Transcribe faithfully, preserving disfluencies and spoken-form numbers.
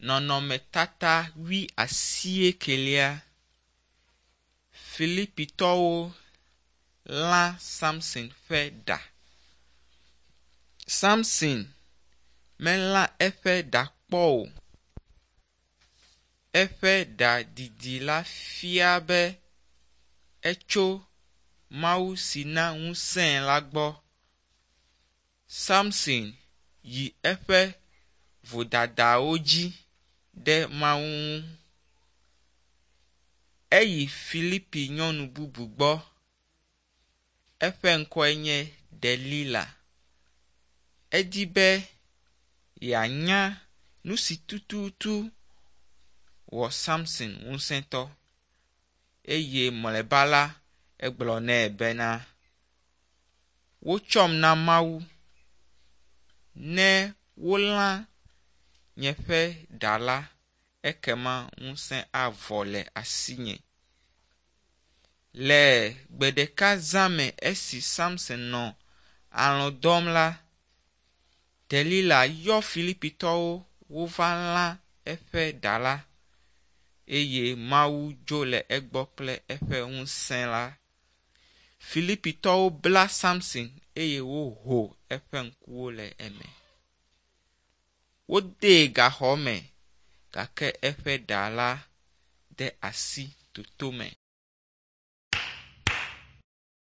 Nɔnɔmetata wi asie kelia. Filipitɔwo lã Samson ƒe ɖa. Samson melã eƒe ɖa kpɔ o. Eƒe ɖa didi la fia be etso Mawu si na ŋusẽ la gbɔ. Samson yi eƒe vodadawo dzi ɖe Mawu ŋu. Eyi Filipi nyɔnu bubu gbɔ. Eƒe ŋkɔe nye Delila. Edi be yeanya nu si tututu wɔ Samson ŋusẽtɔ. Eye mlɔeba la egblɔ nɛ bena wotsɔm na Mawu ne wolã nye ƒe ɖa la, ekema ŋusẽ avɔ le asinye. Le gbe ɖeka zã me esi Samson nɔ alɔ̃ dɔm la, Delila yɔ Filipitɔwo wova lã eƒe ɖa la, eye Mawu dzo le egbɔ kple eƒe ŋusẽ la. Filipitɔwo bla Samson eye woho eƒe ŋkuwo le eme. Wodee gaxɔ me gake eƒe ɖa la de asi toto me.